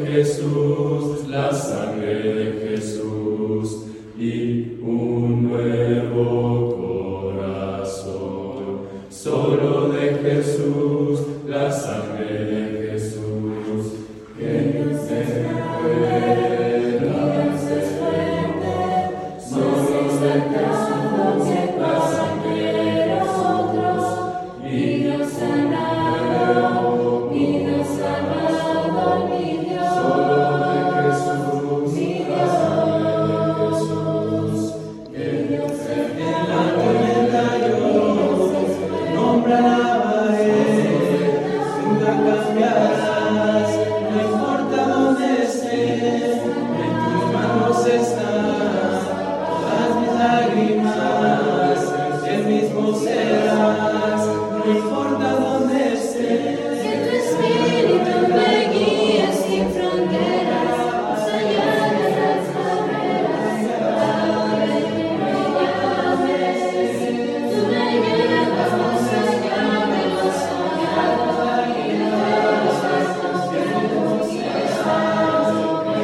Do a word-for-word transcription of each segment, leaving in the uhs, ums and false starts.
de Jesús, la sangre de Jesús y un nuevo corazón. Solo de Jesús, la sangre de Jesús, que se pueda hacer fuerte. Solo de Jesús, la sangre de nosotros, y Dios sanado, y Dios sanado, mi Dios. Solo de Jesús, mi Dios, la sangre de Jesús, que Dios se en la tormenta yo nombra la pared, nunca cambiarás, no importa dónde estés, en tus manos están todas mis lágrimas, el mismo serás, no importa dónde estés. Que tu espíritu me guíe sin fronteras, más allá de las barreras, a donde tú me llames. Tú me llevas más allá de lo soñado y de los actos que tú quieras.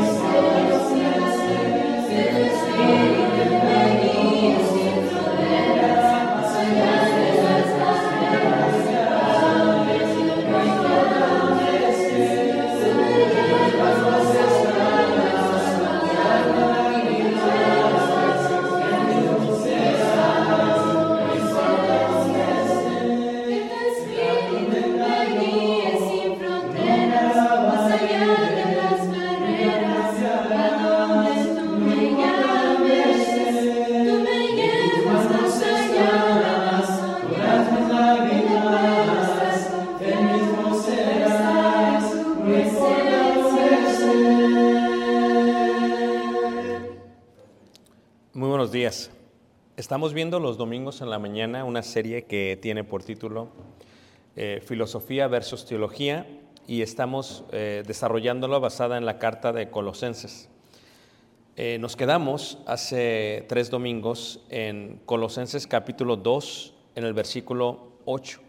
Que tu espíritu me guíe sin fronteras, más allá de las barreras, a donde tú me llames. Tú me llevas más allá de lo soñado y de los actos que tú quieras. Que tu espíritu me guíe sin fronteras, más allá de las barreras, a donde tú me llames. Tú me llevas más allá de lo soñado y de los actos que tú quieras. Tu presencia. Muy buenos días. Estamos viendo los domingos en la mañana una serie que tiene por título eh, Filosofía versus Teología, y estamos eh, desarrollándola basada en la carta de Colosenses. Eh, nos quedamos hace tres domingos en Colosenses capítulo dos, en el versículo ocho,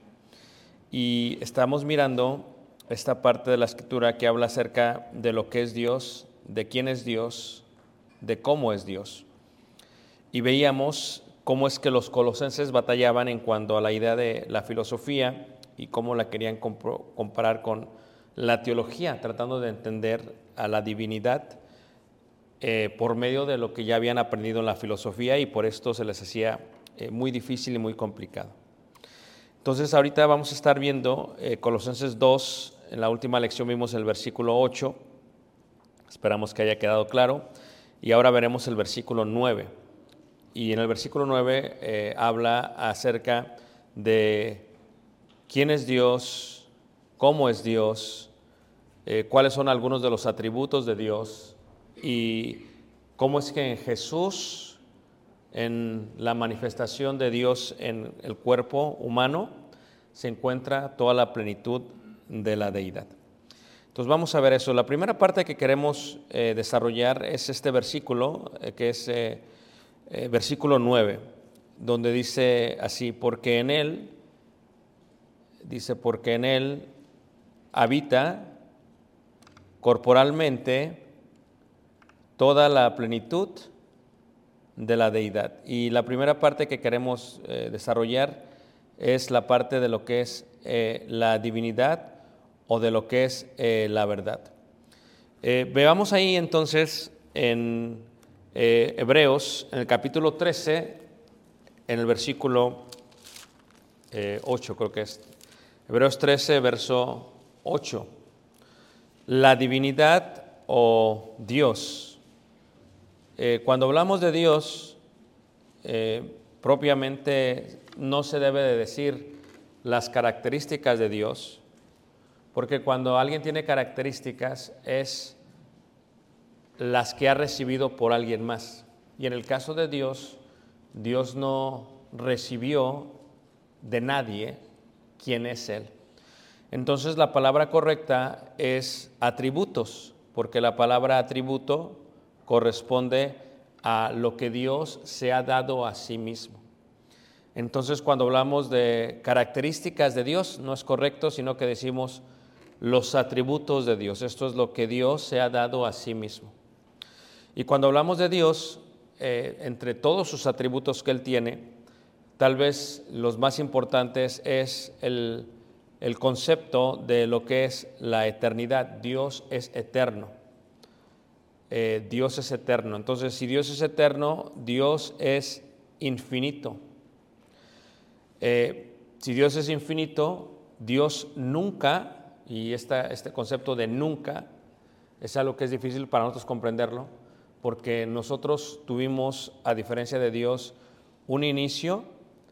y estamos mirando esta parte de la escritura que habla acerca de lo que es Dios, de quién es Dios, de cómo es Dios. Y veíamos cómo es que los colosenses batallaban en cuanto a la idea de la filosofía y cómo la querían compro- comparar con la teología, tratando de entender a la divinidad eh, por medio de lo que ya habían aprendido en la filosofía, y por esto se les hacía eh, muy difícil y muy complicado. Entonces ahorita vamos a estar viendo eh, Colosenses dos. En la última lección vimos el versículo ocho, esperamos que haya quedado claro, y ahora veremos el versículo nueve. Y en el versículo nueve eh, habla acerca de quién es Dios, cómo es Dios, eh, cuáles son algunos de los atributos de Dios, y cómo es que en Jesús, en la manifestación de Dios en el cuerpo humano, se encuentra toda la plenitud de la deidad. Entonces vamos a ver eso. La primera parte que queremos eh, desarrollar es este versículo, eh, que es eh, eh, versículo nueve, donde dice así: porque en Él, dice, porque en Él habita corporalmente toda la plenitud de la deidad. Y la primera parte que queremos eh, desarrollar es la parte de lo que es eh, la divinidad o de lo que es eh, la verdad. Eh, veamos ahí entonces en eh, Hebreos, en el capítulo trece, en el versículo eh, ocho, creo que es. Hebreos trece, verso ocho. La divinidad o Dios. Eh, cuando hablamos de Dios, eh, propiamente no se debe de decir las características de Dios, porque cuando alguien tiene características es las que ha recibido por alguien más. Y en el caso de Dios, Dios no recibió de nadie quién es Él. Entonces la palabra correcta es atributos, porque la palabra atributo corresponde a lo que Dios se ha dado a sí mismo. Entonces cuando hablamos de características de Dios, no es correcto, sino que decimos los atributos de Dios. Esto es lo que Dios se ha dado a sí mismo. Y cuando hablamos de Dios, eh, entre todos sus atributos que Él tiene, tal vez los más importantes es el, el concepto de lo que es la eternidad. Dios es eterno. Eh, Dios es eterno. Entonces, si Dios es eterno, Dios es infinito. Eh, si Dios es infinito, Dios nunca, y esta, este concepto de nunca es algo que es difícil para nosotros comprenderlo, porque nosotros tuvimos, a diferencia de Dios, un inicio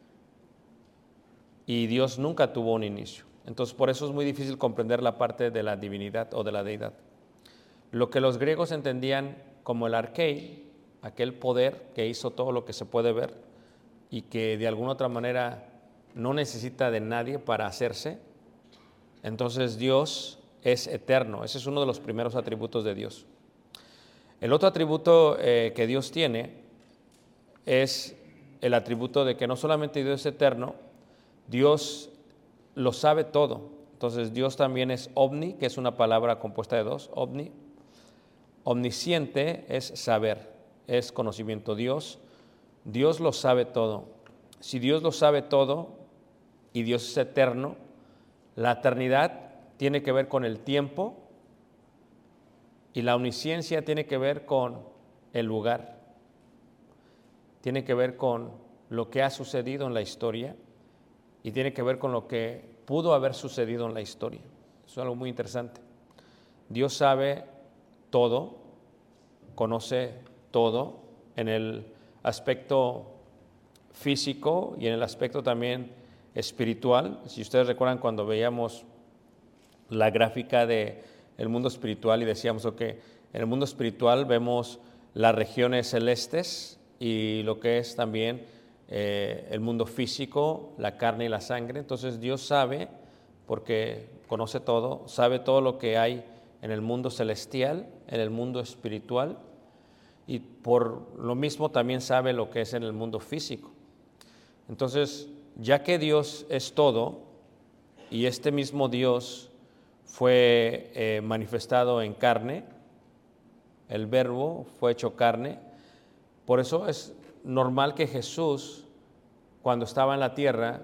y Dios nunca tuvo un inicio. Entonces, por eso es muy difícil comprender la parte de la divinidad o de la deidad. Lo que los griegos entendían como el arquei, aquel poder que hizo todo lo que se puede ver y que de alguna otra manera no necesita de nadie para hacerse, entonces Dios es eterno. Ese es uno de los primeros atributos de Dios. El otro atributo eh, que Dios tiene es el atributo de que no solamente Dios es eterno, Dios lo sabe todo. Entonces Dios también es omni, que es una palabra compuesta de dos, omni. Omnisciente es saber, es conocimiento. Dios, Dios lo sabe todo. Si Dios lo sabe todo y Dios es eterno, la eternidad tiene que ver con el tiempo y la omnisciencia tiene que ver con el lugar. Tiene que ver con lo que ha sucedido en la historia y tiene que ver con lo que pudo haber sucedido en la historia. Eso es algo muy interesante. Dios sabe todo, conoce todo en el aspecto físico y en el aspecto también espiritual. Si ustedes recuerdan cuando veíamos la gráfica de el mundo espiritual y decíamos que en el mundo espiritual vemos las regiones celestes y lo que es también eh, el mundo físico, la carne y la sangre. Entonces Dios sabe, porque conoce todo, sabe todo lo que hay en el mundo celestial, en el mundo espiritual, y por lo mismo también sabe lo que es en el mundo físico. Entonces, ya que Dios es todo, y este mismo Dios fue eh, manifestado en carne, el Verbo fue hecho carne, por eso es normal que Jesús, cuando estaba en la tierra,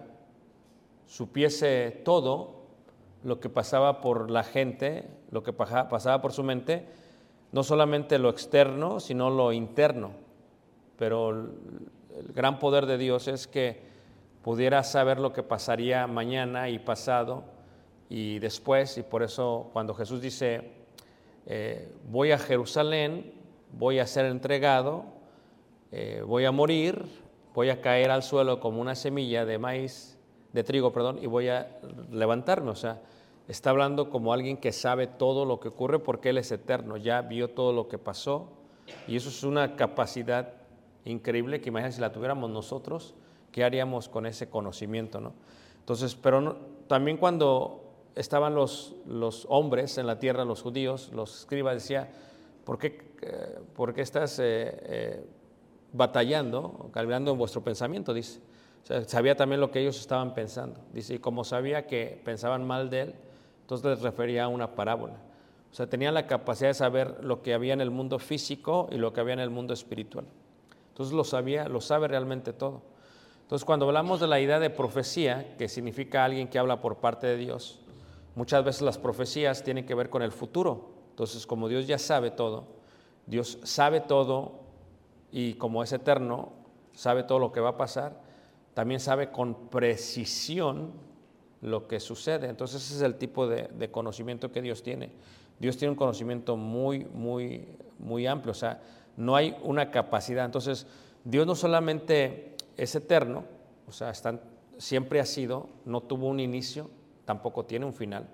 supiese todo lo que pasaba por la gente, lo que pasaba por su mente, no solamente lo externo, sino lo interno. Pero el, el gran poder de Dios es que pudiera saber lo que pasaría mañana y pasado y después, y por eso cuando Jesús dice, eh, voy a Jerusalén, voy a ser entregado, eh, voy a morir, voy a caer al suelo como una semilla de maíz, de trigo, perdón, y voy a levantarme. O sea, está hablando como alguien que sabe todo lo que ocurre porque Él es eterno, ya vio todo lo que pasó, y eso es una capacidad increíble que imagínense si la tuviéramos nosotros, ¿qué haríamos con ese conocimiento, no? Entonces, pero no, también cuando estaban los, los hombres en la tierra, los judíos, los escribas, decía, ¿por qué, eh, ¿por qué estás eh, eh, batallando, calculando en vuestro pensamiento? Dice. O sea, sabía también lo que ellos estaban pensando. Dice, y como sabía que pensaban mal de él, entonces les refería a una parábola. O sea, tenían la capacidad de saber lo que había en el mundo físico y lo que había en el mundo espiritual. Entonces lo sabía, lo sabe realmente todo. Entonces, cuando hablamos de la idea de profecía, que significa alguien que habla por parte de Dios, muchas veces las profecías tienen que ver con el futuro. Entonces, como Dios ya sabe todo, Dios sabe todo y como es eterno, sabe todo lo que va a pasar, también sabe con precisión lo que sucede. Entonces, ese es el tipo de, de conocimiento que Dios tiene. Dios tiene un conocimiento muy, muy, muy amplio. O sea, no hay una capacidad. Entonces, Dios no solamente es eterno, o sea, están, siempre ha sido, no tuvo un inicio, tampoco tiene un final.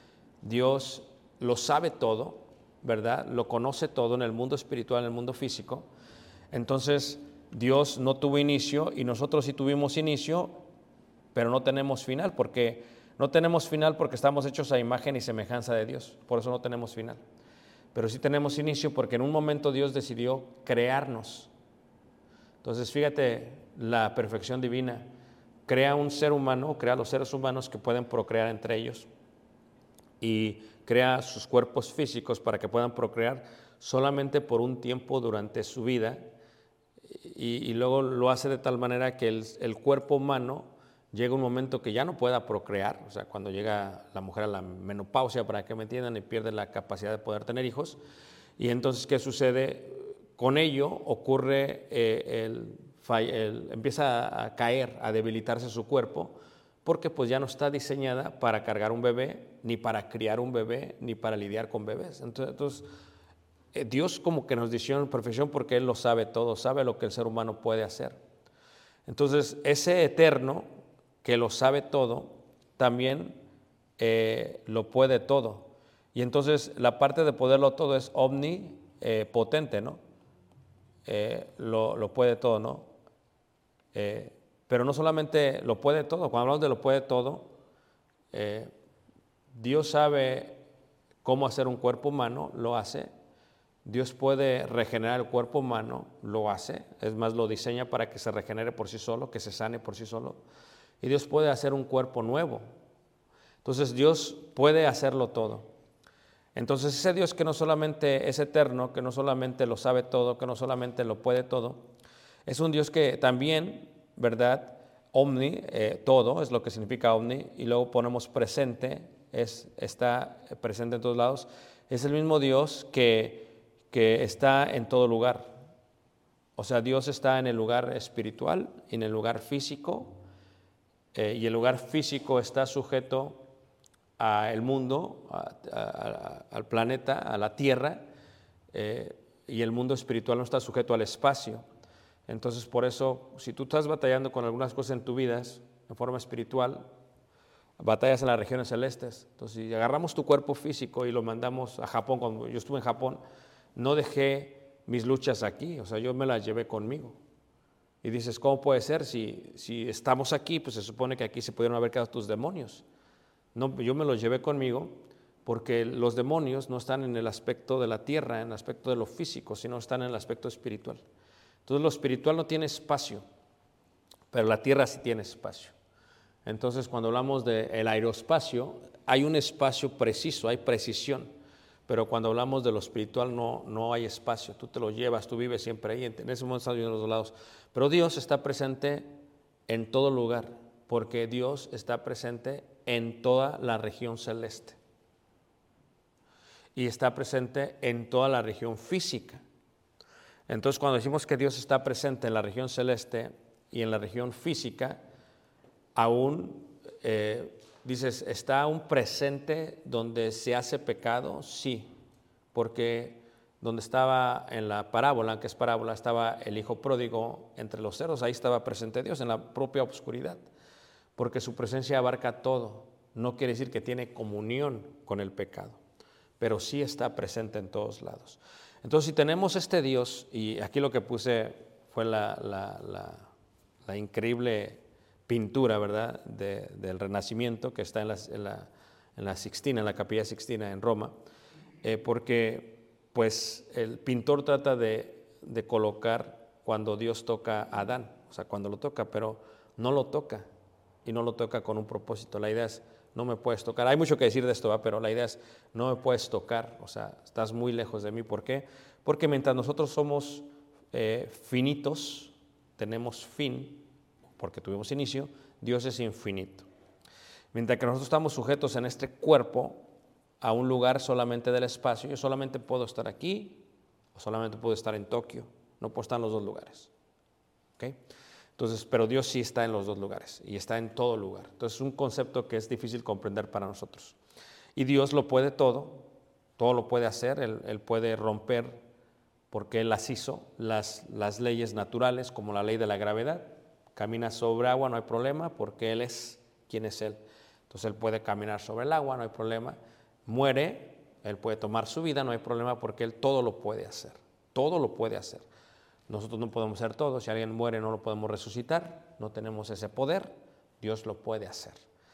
Dios lo sabe todo, ¿verdad? Lo conoce todo en el mundo espiritual, en el mundo físico. Entonces, Dios no tuvo inicio y nosotros sí tuvimos inicio, pero no tenemos final, porque no tenemos final porque estamos hechos a imagen y semejanza de Dios, por eso no tenemos final. Pero sí tenemos inicio porque en un momento Dios decidió crearnos. Entonces, fíjate la perfección divina. Crea un ser humano, crea los seres humanos que pueden procrear entre ellos. y crea sus cuerpos físicos para que puedan procrear solamente por un tiempo durante su vida, y, y luego lo hace de tal manera que el, el cuerpo humano llega un momento que ya no pueda procrear, o sea, cuando llega la mujer a la menopausia, para que me entiendan, y pierde la capacidad de poder tener hijos. Y entonces, ¿qué sucede? Con ello ocurre, eh, el, el, empieza a caer, a debilitarse su cuerpo, porque pues ya no está diseñada para cargar un bebé, ni para criar un bebé, ni para lidiar con bebés. Entonces, entonces eh, Dios como que nos diseñó en perfección porque Él lo sabe todo, sabe lo que el ser humano puede hacer. Entonces, ese eterno que lo sabe todo, también eh, lo puede todo. Y entonces la parte de poderlo todo es omnipotente, eh, ¿no? Eh, lo, lo puede todo, ¿no? Eh, pero no solamente lo puede todo, cuando hablamos de lo puede todo, eh, Dios sabe cómo hacer un cuerpo humano, lo hace. Dios puede regenerar el cuerpo humano, lo hace. Es más, lo diseña para que se regenere por sí solo, que se sane por sí solo. Y Dios puede hacer un cuerpo nuevo. Entonces Dios puede hacerlo todo. Entonces ese Dios que no solamente es eterno, que no solamente lo sabe todo, que no solamente lo puede todo, es un Dios que también, ¿verdad? Omni, eh, todo es lo que significa omni, y luego ponemos presente, es, está presente en todos lados. Es el mismo Dios que, que está en todo lugar. O sea, Dios está en el lugar espiritual y en el lugar físico. Eh, y el lugar físico está sujeto al mundo, a, a, a, al planeta, a la tierra, eh, y el mundo espiritual no está sujeto al espacio. Entonces, por eso, si tú estás batallando con algunas cosas en tu vida, en forma espiritual, batallas en las regiones celestes. Entonces, si agarramos tu cuerpo físico y lo mandamos a Japón, cuando yo estuve en Japón, no dejé mis luchas aquí, o sea, yo me las llevé conmigo. Y dices, ¿cómo puede ser? Si, si estamos aquí, pues se supone que aquí se pudieron haber quedado tus demonios. No, yo me los llevé conmigo porque los demonios no están en el aspecto de la tierra, en el aspecto de lo físico, sino están en el aspecto espiritual. Entonces lo espiritual no tiene espacio, pero la tierra sí tiene espacio. Entonces cuando hablamos del aeroespacio, hay un espacio preciso, hay precisión. Pero cuando hablamos de lo espiritual no, no hay espacio, tú te lo llevas, tú vives siempre ahí, en ese momento estás viviendo en los dos lados. Pero Dios está presente en todo lugar, porque Dios está presente en toda la región celeste. Y está presente en toda la región física. Entonces cuando decimos que Dios está presente en la región celeste y en la región física, aún... Eh, Dices, ¿está aún presente donde se hace pecado? Sí, porque donde estaba en la parábola, que es parábola, estaba el hijo pródigo entre los cerdos, ahí estaba presente Dios en la propia oscuridad, porque su presencia abarca todo. No quiere decir que tiene comunión con el pecado, pero sí está presente en todos lados. Entonces, si tenemos este Dios, y aquí lo que puse fue la, la, la, la increíble pintura, ¿verdad?, de, del Renacimiento que está en la, en, la, en la Sixtina, en la Capilla Sixtina en Roma, eh, porque pues el pintor trata de, de colocar cuando Dios toca a Adán, o sea, cuando lo toca, pero no lo toca, y no lo toca con un propósito. La idea es, no me puedes tocar. Hay mucho que decir de esto, ¿va? Pero la idea es, no me puedes tocar, o sea, estás muy lejos de mí. ¿Por qué? Porque mientras nosotros somos eh, finitos, tenemos fin, porque tuvimos inicio, Dios es infinito. Mientras que nosotros estamos sujetos en este cuerpo a un lugar solamente del espacio, yo solamente puedo estar aquí o solamente puedo estar en Tokio, no puedo estar en los dos lugares. ¿Okay? Entonces, pero Dios sí está en los dos lugares y está en todo lugar. Entonces es un concepto que es difícil comprender para nosotros. Y Dios lo puede todo, todo lo puede hacer, Él, él puede romper, porque Él las hizo, las, las leyes naturales, como la ley de la gravedad. Camina sobre agua, no hay problema, porque Él es quien es Él. Entonces Él puede caminar sobre el agua, no hay problema. Muere, Él puede tomar su vida, no hay problema, porque Él todo lo puede hacer. Todo lo puede hacer. Nosotros no podemos hacer todo. Si alguien muere, no lo podemos resucitar. No tenemos ese poder. Dios lo puede hacer.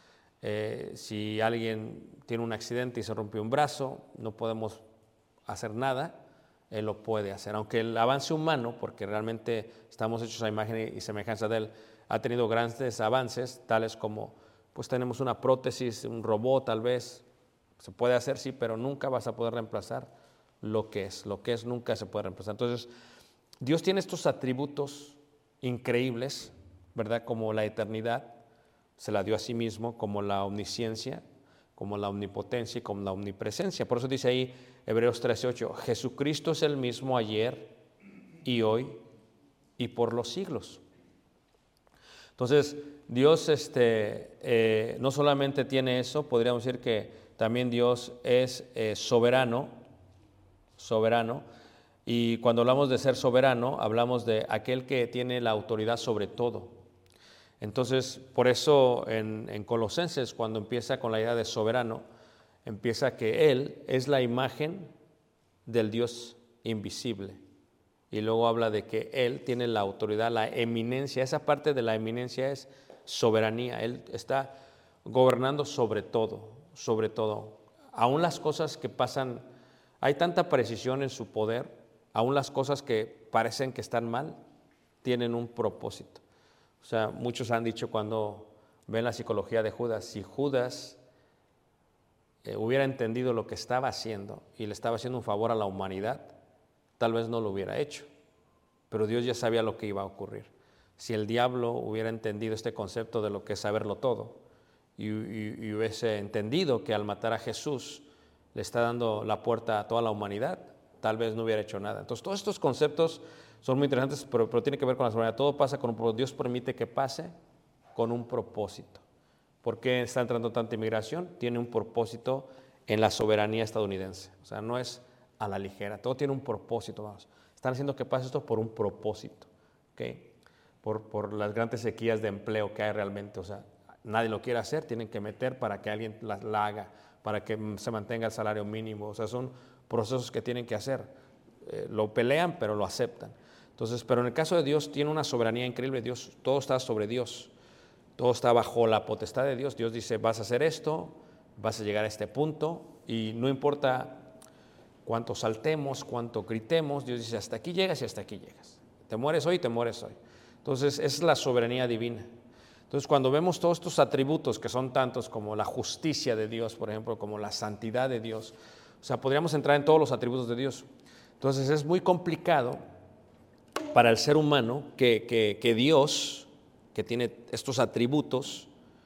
Eh, si alguien tiene un accidente y se rompió un brazo, no podemos hacer nada. Él lo puede hacer, aunque el avance humano, porque realmente estamos hechos a imagen y semejanza de Él, ha tenido grandes avances, tales como, pues tenemos una prótesis, un robot tal vez, Se puede hacer, sí, pero nunca vas a poder reemplazar lo que es. Lo que es nunca se puede reemplazar. Entonces, Dios tiene estos atributos increíbles, ¿verdad? Como la eternidad, se la dio a sí mismo, como la omnisciencia, como la omnipotencia y como la omnipresencia. Por eso dice ahí Hebreos trece ocho, Jesucristo es el mismo ayer y hoy y por los siglos. Entonces, Dios este, eh, no solamente tiene eso, podríamos decir que también Dios es eh, soberano, soberano, y cuando hablamos de ser soberano, hablamos de aquel que tiene la autoridad sobre todo. Entonces, por eso en, en Colosenses, cuando empieza con la idea de soberano, empieza que Él es la imagen del Dios invisible. Y luego habla de que Él tiene la autoridad, la eminencia. Esa parte de la eminencia es soberanía. Él está gobernando sobre todo, sobre todo. Aún las cosas que pasan, hay tanta precisión en su poder, aún las cosas que parecen que están mal, tienen un propósito. O sea, muchos han dicho cuando ven la psicología de Judas, si Judas eh, hubiera entendido lo que estaba haciendo y le estaba haciendo un favor a la humanidad, tal vez no lo hubiera hecho, pero Dios ya sabía lo que iba a ocurrir. Si el diablo hubiera entendido este concepto de lo que es saberlo todo y, y, y hubiese entendido que al matar a Jesús le está dando la puerta a toda la humanidad, tal vez no hubiera hecho nada. Entonces todos estos conceptos son muy interesantes, pero, pero tiene que ver con la soberanía. Todo pasa con un propósito. Dios permite que pase con un propósito. ¿Por qué está entrando tanta inmigración? Tiene un propósito en la soberanía estadounidense. O sea, no es a la ligera, todo tiene un propósito, vamos. Están haciendo que pase esto por un propósito, ¿okay? Por, por las grandes sequías de empleo que hay realmente, o sea, nadie lo quiere hacer, tienen que meter para que alguien la, la haga, para que se mantenga el salario mínimo, o sea, son procesos que tienen que hacer, eh, lo pelean pero lo aceptan. Entonces, pero en el caso de Dios tiene una soberanía increíble, Dios, todo está sobre Dios, todo está bajo la potestad de Dios. Dios dice, vas a hacer esto, vas a llegar a este punto y no importa cuánto saltemos, cuánto gritemos, Dios dice, hasta aquí llegas y hasta aquí llegas. Te mueres hoy, te mueres hoy. Entonces, esa es la soberanía divina. Entonces, cuando vemos todos estos atributos que son tantos como la justicia de Dios, por ejemplo, como la santidad de Dios, o sea, podríamos entrar en todos los atributos de Dios. Entonces, es muy complicado para el ser humano que, que, que Dios, que tiene estos atributos,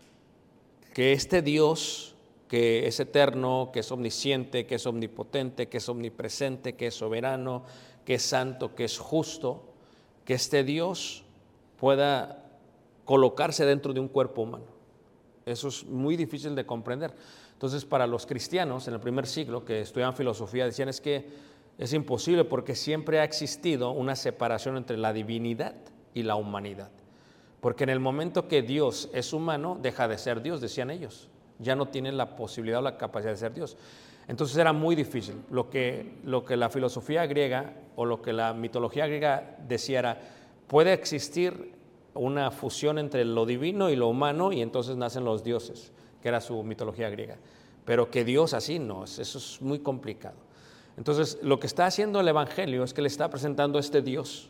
que este Dios que es eterno, que es omnisciente, que es omnipotente, que es omnipresente, que es soberano, que es santo, que es justo, que este Dios pueda colocarse dentro de un cuerpo humano. Eso es muy difícil de comprender. Entonces, para los cristianos en el primer siglo que estudiaban filosofía, decían es que es imposible porque siempre ha existido una separación entre la divinidad y la humanidad. Porque en el momento que Dios es humano, deja de ser Dios, decían ellos. Ya no tiene la posibilidad o la capacidad de ser Dios. Entonces era muy difícil. Lo que, lo que la filosofía griega o lo que la mitología griega decía era, puede existir una fusión entre lo divino y lo humano y entonces nacen los dioses, que era su mitología griega. Pero que Dios así no, eso es muy complicado. Entonces lo que está haciendo el Evangelio es que le está presentando a este Dios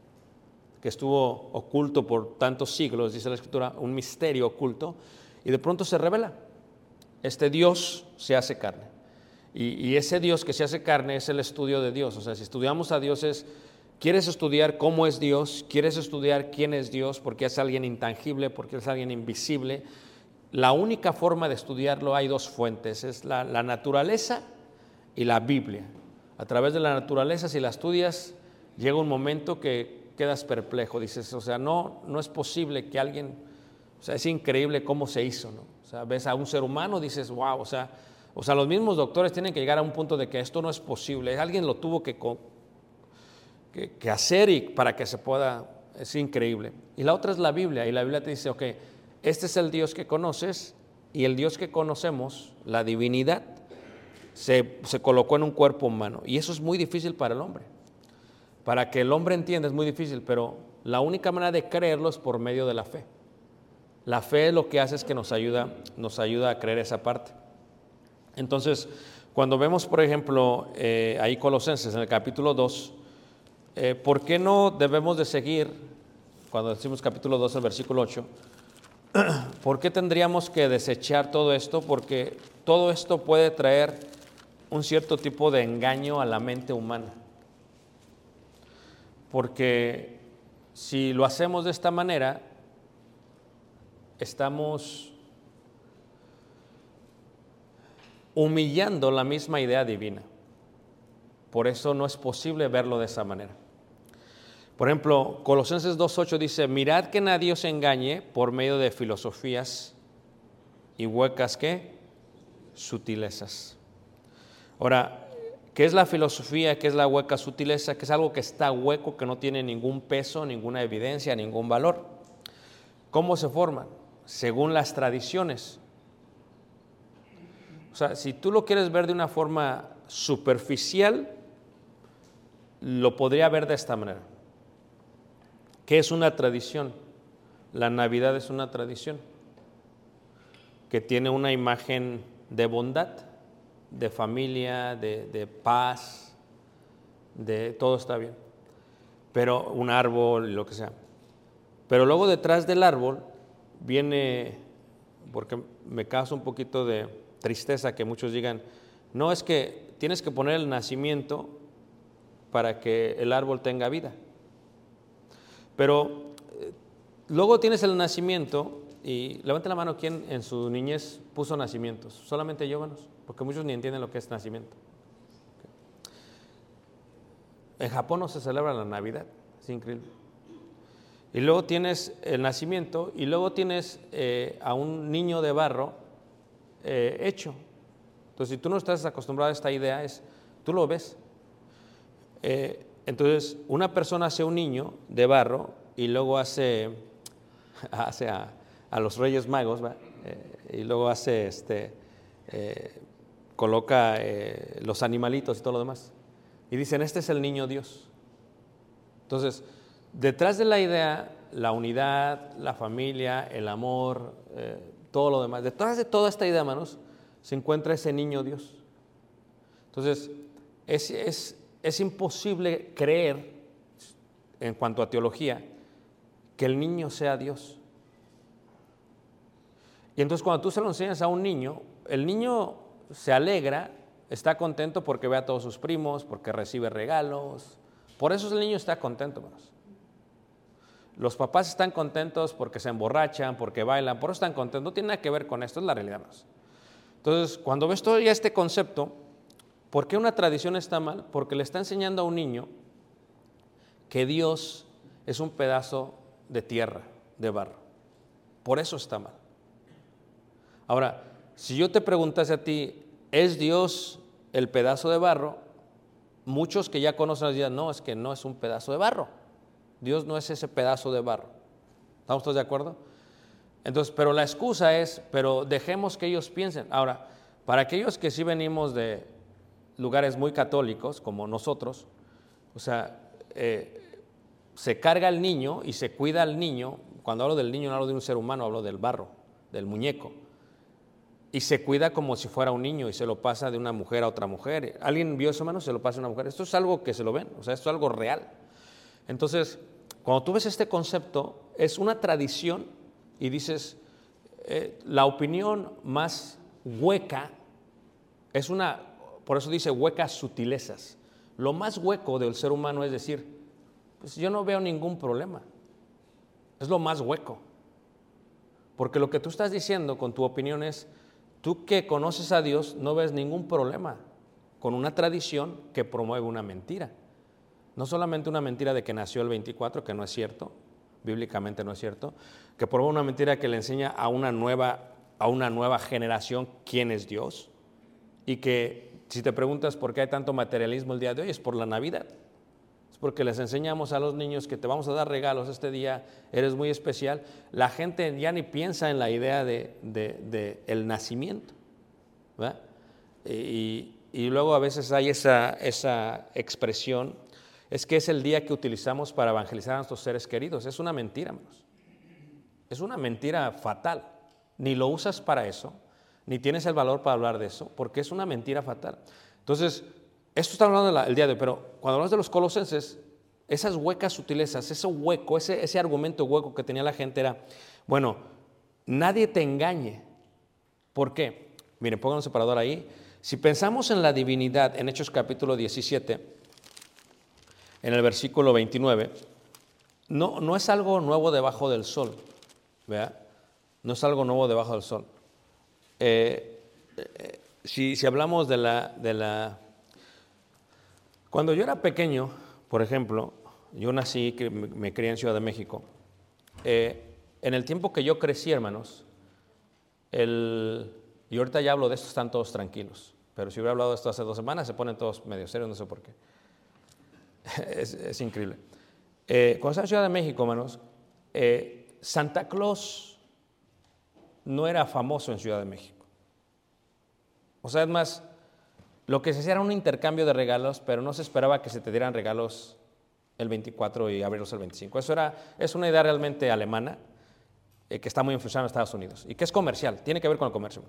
que estuvo oculto por tantos siglos, dice la Escritura, un misterio oculto, y de pronto se revela. Este Dios se hace carne. Y, y ese Dios que se hace carne es el estudio de Dios. O sea, si estudiamos a Dios es, ¿quieres estudiar cómo es Dios? ¿Quieres estudiar quién es Dios? Porque es alguien intangible, porque es alguien invisible. La única forma de estudiarlo, hay dos fuentes, es la, la naturaleza y la Biblia. A través de la naturaleza, si la estudias, llega un momento que quedas perplejo. Dices, o sea, no, no es posible que alguien, o sea, es increíble cómo se hizo, ¿no? O sea, ves a un ser humano, dices, wow, o sea, o sea, los mismos doctores tienen que llegar a un punto de que esto no es posible. Alguien lo tuvo que, que, que hacer y para que se pueda, es increíble. Y la otra es la Biblia, y la Biblia te dice, ok, este es el Dios que conoces, y el Dios que conocemos, la divinidad, se, se colocó en un cuerpo humano. Y eso es muy difícil para el hombre. Para que el hombre entienda es muy difícil, pero la única manera de creerlo es por medio de la fe. La fe lo que hace es que nos ayuda, nos ayuda a creer esa parte. Entonces, cuando vemos, por ejemplo, eh, ahí Colosenses en el capítulo dos, eh, ¿por qué no debemos de seguir, cuando decimos capítulo dos, el versículo ocho, ¿por qué tendríamos que desechar todo esto? Porque todo esto puede traer un cierto tipo de engaño a la mente humana. Porque si lo hacemos de esta manera, estamos humillando la misma idea divina. Por eso no es posible verlo de esa manera. Por ejemplo, Colosenses dos ocho dice, mirad que nadie os engañe por medio de filosofías y huecas, ¿qué? Sutilezas. Ahora, ¿qué es la filosofía? ¿Qué es la hueca sutileza? Que es algo que está hueco, que no tiene ningún peso, ninguna evidencia, ningún valor. ¿Cómo se forman? Según las tradiciones. O sea, si tú lo quieres ver de una forma superficial, lo podría ver de esta manera. ¿Qué es una tradición? La Navidad es una tradición que tiene una imagen de bondad, de familia, de, de paz, de todo está bien, pero un árbol, lo que sea. Pero luego detrás del árbol viene, porque me causa un poquito de tristeza que muchos digan, no, es que tienes que poner el nacimiento para que el árbol tenga vida. Pero eh, luego tienes el nacimiento y levante la mano quien en su niñez puso nacimientos. Solamente yo, hermanos, porque muchos ni entienden lo que es nacimiento. En Japón no se celebra la Navidad, es increíble. Y luego tienes el nacimiento y luego tienes eh, a un niño de barro eh, hecho. Entonces, si tú no estás acostumbrado a esta idea, es, tú lo ves. Eh, entonces, una persona hace un niño de barro y luego hace, hace a, a los Reyes Magos, ¿va? Eh, y luego hace, este, eh, coloca eh, los animalitos y todo lo demás. Y dicen, este es el niño Dios. Entonces, detrás de la idea, la unidad, la familia, el amor, eh, todo lo demás, detrás de toda esta idea, hermanos, se encuentra ese niño Dios. Entonces, es, es, es imposible creer, en cuanto a teología, que el niño sea Dios. Y entonces cuando tú se lo enseñas a un niño, el niño se alegra, está contento porque ve a todos sus primos, porque recibe regalos. Por eso el niño está contento, hermanos. Los papás están contentos porque se emborrachan, porque bailan, por eso están contentos. No tiene nada que ver con esto, es la realidad, hermanos. Entonces, cuando ves todo ya este concepto, ¿por qué una tradición está mal? Porque le está enseñando a un niño que Dios es un pedazo de tierra, de barro. Por eso está mal. Ahora, si yo te preguntase a ti, ¿es Dios el pedazo de barro? Muchos que ya conocen dirán, no, es que no es un pedazo de barro. Dios no es ese pedazo de barro. ¿Estamos todos de acuerdo? Entonces, pero la excusa es, pero dejemos que ellos piensen. Ahora, para aquellos que sí venimos de lugares muy católicos, como nosotros, o sea, eh, se carga al niño y se cuida al niño. Cuando hablo del niño no hablo de un ser humano, hablo del barro, del muñeco. Y se cuida como si fuera un niño y se lo pasa de una mujer a otra mujer. ¿Alguien vio eso, hermano? Se lo pasa a una mujer. Esto es algo que se lo ven, o sea, esto es algo real. Entonces, cuando tú ves este concepto, es una tradición y dices, eh, la opinión más hueca es una, por eso dice huecas sutilezas. Lo más hueco del ser humano es decir, pues yo no veo ningún problema. Es lo más hueco. Porque lo que tú estás diciendo con tu opinión es, tú que conoces a Dios no ves ningún problema con una tradición que promueve una mentira. No solamente una mentira de que nació el veinticuatro, que no es cierto, bíblicamente no es cierto, que promueve una mentira que le enseña a una nueva, a una nueva generación quién es Dios, y que si te preguntas por qué hay tanto materialismo el día de hoy, es por la Navidad. Es porque les enseñamos a los niños que te vamos a dar regalos este día, eres muy especial. La gente ya ni piensa en la idea de, de, de el nacimiento, ¿verdad? Y, y luego a veces hay esa, esa expresión, es que es el día que utilizamos para evangelizar a nuestros seres queridos. Es una mentira, hermanos. Es una mentira fatal. Ni lo usas para eso, ni tienes el valor para hablar de eso, porque es una mentira fatal. Entonces, esto está hablando del día de hoy, pero cuando hablamos de los colosenses, esas huecas sutilezas, ese hueco, ese, ese argumento hueco que tenía la gente era, bueno, nadie te engañe. ¿Por qué? Miren, pongan un separador ahí. Si pensamos en la divinidad en Hechos capítulo diecisiete, en el versículo veintinueve, no, no es algo nuevo debajo del sol, ¿verdad? No es algo nuevo debajo del sol. Eh, eh, si, si hablamos de la, de la... Cuando yo era pequeño, por ejemplo, yo nací, que me, me crié en Ciudad de México, eh, en el tiempo que yo crecí, hermanos, el, y ahorita ya hablo de esto, están todos tranquilos, pero si hubiera hablado de esto hace dos semanas, se ponen todos medio serios, no sé por qué. es, es increíble. Eh, cuando estaba en Ciudad de México, hermanos, eh, Santa Claus no era famoso en Ciudad de México. O sea, es más, lo que se hacía era un intercambio de regalos, pero no se esperaba que se te dieran regalos el veinticuatro y abrirlos el veinticinco. Eso era, es una idea realmente alemana, eh, que está muy influenciada en Estados Unidos y que es comercial, tiene que ver con el comercio.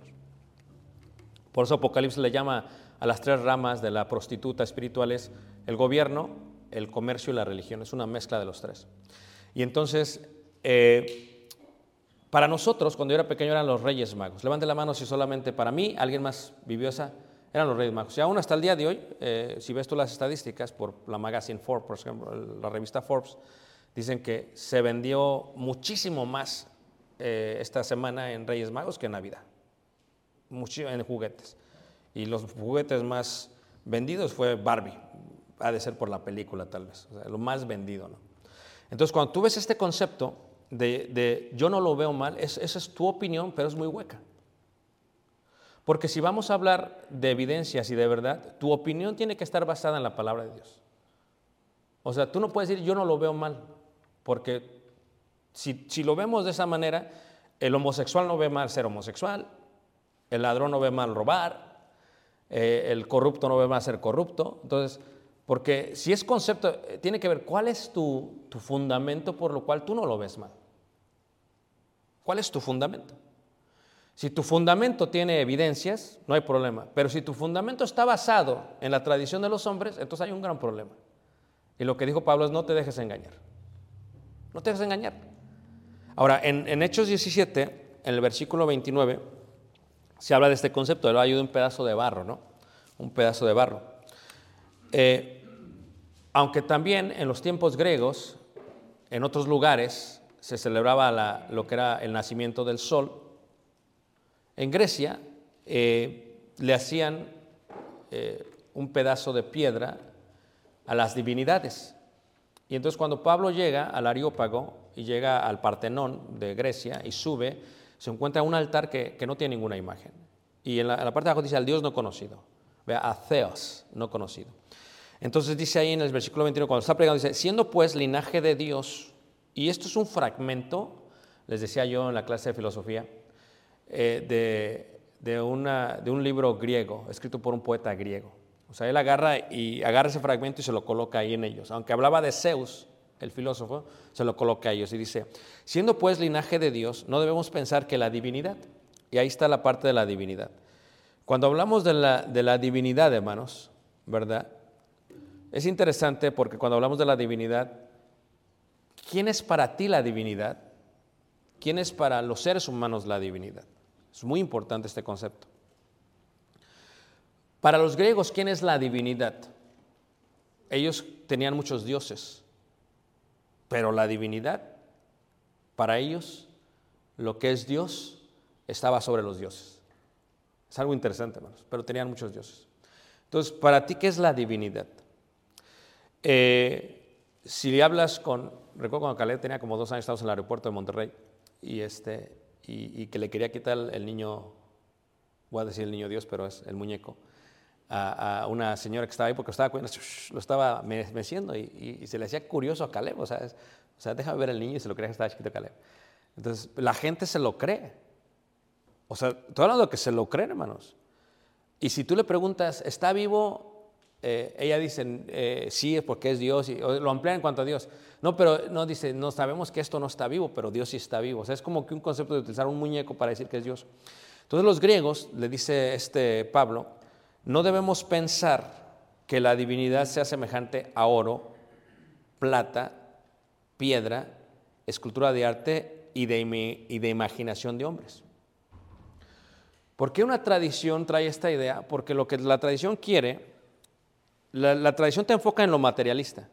Por eso Apocalipsis le llama a las tres ramas de la prostituta espirituales el gobierno, el comercio y la religión. Es una mezcla de los tres. Y entonces, eh, para nosotros, cuando yo era pequeño, eran los Reyes Magos. Levante la mano si solamente para mí, alguien más vivió esa, eran los Reyes Magos. Y aún hasta el día de hoy, eh, si ves tú las estadísticas por la magazine Forbes, por ejemplo, la revista Forbes, dicen que se vendió muchísimo más eh, esta semana en Reyes Magos que en Navidad. Mucho en juguetes. Y los juguetes más vendidos fue Barbie. Ha de ser por la película, tal vez. O sea, lo más vendido, ¿no? Entonces, cuando tú ves este concepto de, de yo no lo veo mal, es, esa es tu opinión, pero es muy hueca. Porque si vamos a hablar de evidencias y de verdad, tu opinión tiene que estar basada en la palabra de Dios. O sea, tú no puedes decir yo no lo veo mal, porque si, si lo vemos de esa manera, el homosexual no ve mal ser homosexual, el ladrón no ve mal robar, eh, el corrupto no ve mal ser corrupto. Entonces, porque si es concepto, eh, tiene que ver cuál es tu, tu fundamento por lo cual tú no lo ves mal. ¿Cuál es tu fundamento? Si tu fundamento tiene evidencias, no hay problema. Pero si tu fundamento está basado en la tradición de los hombres, entonces hay un gran problema. Y lo que dijo Pablo es no te dejes engañar. No te dejes engañar. Ahora, en, en Hechos diecisiete, en el versículo veintinueve, se habla de este concepto, de ayuda un pedazo de barro, ¿no? Un pedazo de barro. Eh, aunque también en los tiempos griegos, en otros lugares, se celebraba la, lo que era el nacimiento del sol, en Grecia eh, le hacían eh, un pedazo de piedra a las divinidades. Y entonces cuando Pablo llega al Areópago y llega al Partenón de Grecia y sube, se encuentra un altar que, que no tiene ninguna imagen. Y en la, en la parte de abajo dice al Dios no conocido. Vea, a Theos, no conocido. Entonces dice ahí en el versículo veintiuno, cuando está pregando, dice, siendo pues linaje de Dios, y esto es un fragmento, les decía yo en la clase de filosofía, eh, de, de, una, de un libro griego, escrito por un poeta griego. O sea, él agarra, y, agarra ese fragmento y se lo coloca ahí en ellos. Aunque hablaba de Zeus, el filósofo, se lo coloca a ellos y dice, siendo pues linaje de Dios, no debemos pensar que la divinidad, y ahí está la parte de la divinidad. Cuando hablamos de la, de la divinidad, hermanos, ¿verdad? Es interesante porque cuando hablamos de la divinidad, ¿quién es para ti la divinidad? ¿Quién es para los seres humanos la divinidad? Es muy importante este concepto. Para los griegos, ¿quién es la divinidad? Ellos tenían muchos dioses, pero la divinidad, para ellos, lo que es Dios, estaba sobre los dioses. Es algo interesante, hermanos, pero tenían muchos dioses. Entonces, para ti, ¿qué es la divinidad? Eh, si le hablas con, recuerdo cuando Caleb tenía como dos años, estábamos en el aeropuerto de Monterrey, y, este, y, y que le quería quitar el, el niño, voy a decir el niño Dios, pero es el muñeco, a, a una señora que estaba ahí porque lo estaba, lo estaba meciendo y, y, y se le hacía curioso a Caleb, o sea, es, o sea, déjame ver el niño y se lo creía que estaba chiquito Caleb. Entonces, la gente se lo cree. O sea, estoy hablando de que se lo creen, hermanos. Y si tú le preguntas, ¿está vivo? Eh, ella dice, eh, sí, porque es Dios, y lo amplía en cuanto a Dios. No, pero no dice, no sabemos que esto no está vivo, pero Dios sí está vivo. O sea, es como que un concepto de utilizar un muñeco para decir que es Dios. Entonces los griegos, le dice este Pablo, no debemos pensar que la divinidad sea semejante a oro, plata, piedra, escultura de arte y de, y de imaginación de hombres. ¿Por qué una tradición trae esta idea? Porque lo que la tradición quiere, la, la tradición te enfoca en lo materialista.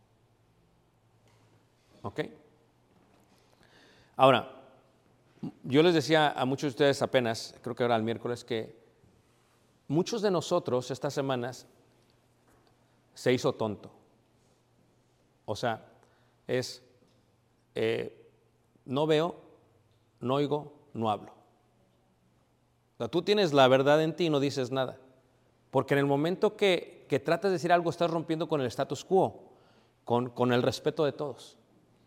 ¿Ok? Ahora, yo les decía a muchos de ustedes apenas, creo que era el miércoles, que muchos de nosotros estas semanas se hizo tonto. O sea, es, eh, no veo, no oigo, no hablo. O sea, tú tienes la verdad en ti y no dices nada. Porque en el momento que, que tratas de decir algo, estás rompiendo con el status quo, con, con el respeto de todos.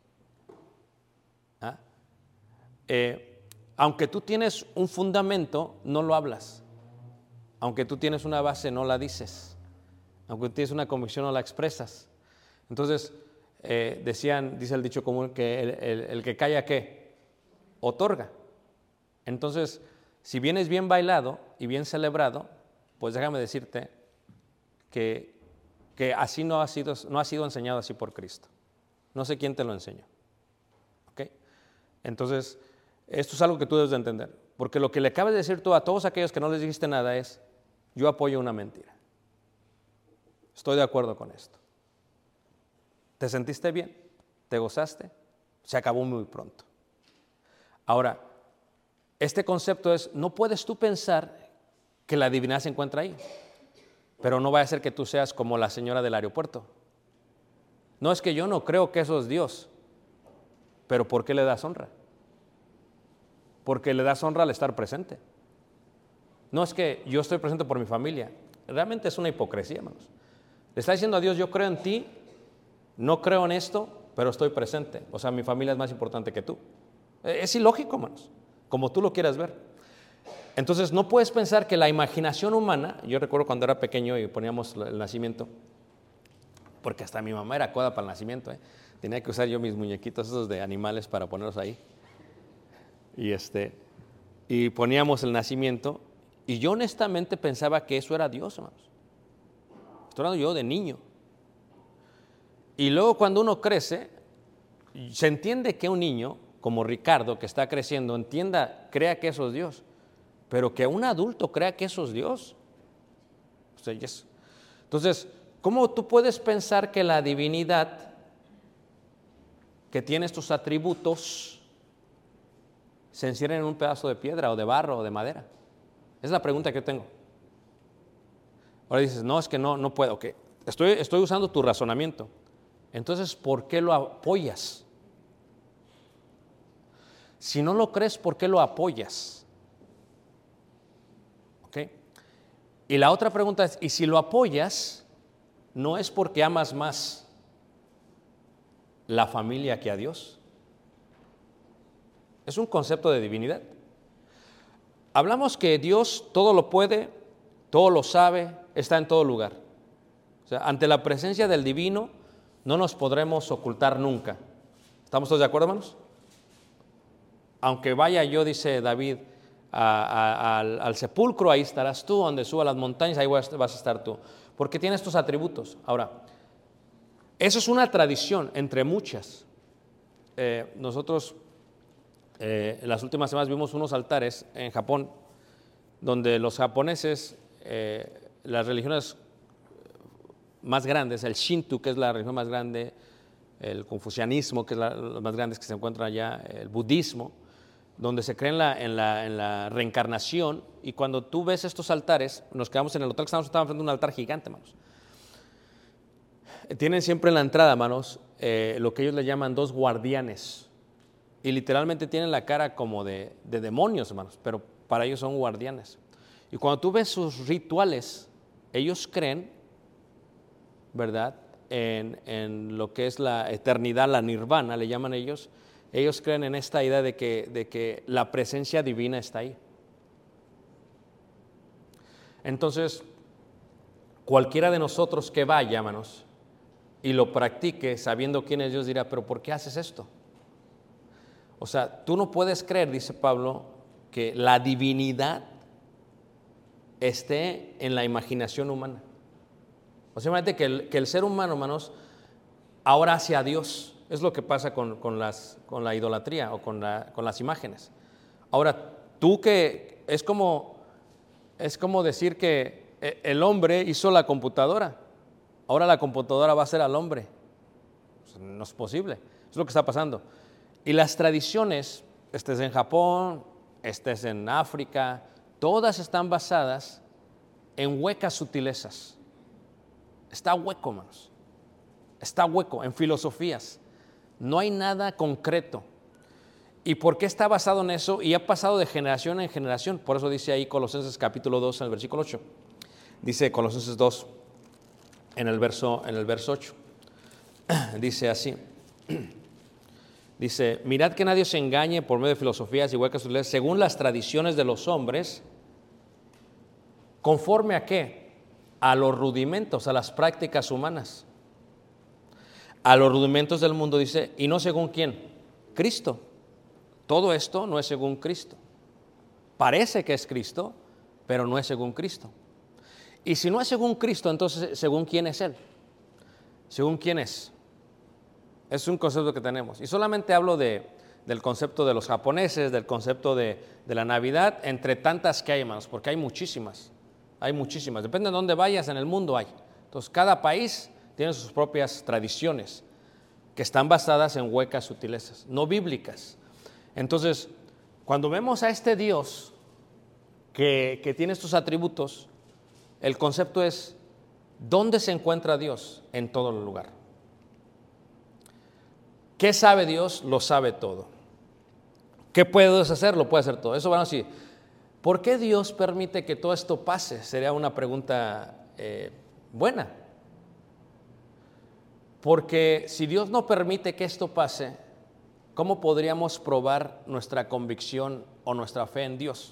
¿Ah? Eh, aunque tú tienes un fundamento, no lo hablas. Aunque tú tienes una base, no la dices. Aunque tienes una convicción, no la expresas. Entonces, eh, decían, dice el dicho común, que el, el, el que calla, ¿qué? Otorga. Entonces, si vienes bien bailado y bien celebrado, pues déjame decirte que, que así no ha, sido, no ha sido enseñado así por Cristo. No sé quién te lo enseñó. ¿Ok? Entonces, esto es algo que tú debes de entender. Porque lo que le acabas de decir tú a todos aquellos que no les dijiste nada es, yo apoyo una mentira. Estoy de acuerdo con esto. ¿Te sentiste bien? ¿Te gozaste? Se acabó muy pronto. Ahora, este concepto es, no puedes tú pensar que la divinidad se encuentra ahí, pero no vaya a ser que tú seas como la señora del aeropuerto. No es que yo no creo que eso es Dios, pero ¿por qué le das honra? Porque le das honra al estar presente. No es que yo estoy presente por mi familia, realmente es una hipocresía, hermanos. Le está diciendo a Dios, yo creo en ti, no creo en esto, pero estoy presente. O sea, mi familia es más importante que tú. Es ilógico, hermanos, como tú lo quieras ver. Entonces, no puedes pensar que la imaginación humana, yo recuerdo cuando era pequeño y poníamos el nacimiento, porque hasta mi mamá era coda para el nacimiento, ¿eh? Tenía que usar yo mis muñequitos esos de animales para ponerlos ahí. Y, este, y poníamos el nacimiento, y yo honestamente pensaba que eso era Dios, hermanos. Estoy hablando yo de niño. Y luego cuando uno crece, se entiende que un niño, como Ricardo, que está creciendo, entienda, crea que eso es Dios. Pero que un adulto crea que eso es Dios. O sea, yes. Entonces, ¿cómo tú puedes pensar que la divinidad, que tiene estos atributos, se encierra en un pedazo de piedra o de barro o de madera? Es la pregunta que tengo. Ahora dices, no, es que no, no puedo. Okay. Estoy, estoy usando tu razonamiento. Entonces, ¿por qué lo apoyas? Si no lo crees, ¿por qué lo apoyas? ¿Ok? Y la otra pregunta es, ¿y si lo apoyas, no es porque amas más la familia que a Dios? Es un concepto de divinidad. Hablamos que Dios todo lo puede, todo lo sabe, está en todo lugar. O sea, ante la presencia del divino no nos podremos ocultar nunca. ¿Estamos todos de acuerdo, hermanos? Aunque vaya yo, dice David, a, a, al, al sepulcro, ahí estarás tú, donde suba las montañas, ahí vas, vas a estar tú. Porque tiene estos atributos. Ahora, eso es una tradición entre muchas. Eh, nosotros eh, en las últimas semanas vimos unos altares en Japón, donde los japoneses, eh, las religiones más grandes, el Shinto, que es la religión más grande, el confucianismo, que es la, los más grandes que se encuentran allá, el budismo, donde se cree en la, en, la, en la reencarnación, y cuando tú ves estos altares, nos quedamos en el hotel que estábamos, estábamos frente a un altar gigante, hermanos. Tienen siempre en la entrada, hermanos, eh, lo que ellos le llaman dos guardianes, y literalmente tienen la cara como de, de demonios, hermanos, pero para ellos son guardianes. Y cuando tú ves sus rituales, ellos creen, ¿verdad?, en, en lo que es la eternidad, la nirvana, le llaman ellos. Ellos creen en esta idea de que, de que la presencia divina está ahí. Entonces, cualquiera de nosotros que vaya, hermanos, y lo practique sabiendo quién es Dios, dirá, pero ¿por qué haces esto? O sea, tú no puedes creer, dice Pablo, que la divinidad esté en la imaginación humana. O sea, imagínate que el, que el ser humano, hermanos, ahora hacia Dios. Es lo que pasa con, con, las, con la idolatría o con, la, con las imágenes. Ahora, tú que es como, Es como decir que el hombre hizo la computadora, ahora la computadora va a ser al hombre. No es posible, es lo que está pasando. Y las tradiciones, estés en Japón, estés en África, todas están basadas en huecas sutilezas. Está hueco, hermanos. Está hueco en filosofías. No hay nada concreto. ¿Y por qué está basado en eso? Y ha pasado de generación en generación. Por eso dice ahí Colosenses capítulo dos en el versículo ocho. Dice Colosenses dos en el verso, en el verso ocho. Dice así. Dice, mirad que nadie se engañe por medio de filosofías y huecas sutilezas, según las tradiciones de los hombres, ¿conforme a qué? A los rudimentos, a las prácticas humanas. A los rudimentos del mundo, dice, y no según quién, Cristo. Todo esto no es según Cristo. Parece que es Cristo, pero no es según Cristo. Y si no es según Cristo, entonces, ¿según quién es Él? ¿Según quién es? Es un concepto que tenemos. Y solamente hablo de, del concepto de los japoneses, del concepto de, de la Navidad, entre tantas que hay, hermanos, porque hay muchísimas. Hay muchísimas. Depende de dónde vayas, en el mundo hay. Entonces, cada país tiene sus propias tradiciones que están basadas en huecas sutilezas, no bíblicas. Entonces, cuando vemos a este Dios que, que tiene estos atributos, el concepto es, ¿dónde se encuentra Dios? En todo lugar. ¿Qué sabe Dios? Lo sabe todo. ¿Qué puedes hacer? Lo puede hacer todo. Eso van a decir, ¿por qué Dios permite que todo esto pase? Sería una pregunta eh, buena. Porque si Dios no permite que esto pase, ¿cómo podríamos probar nuestra convicción o nuestra fe en Dios?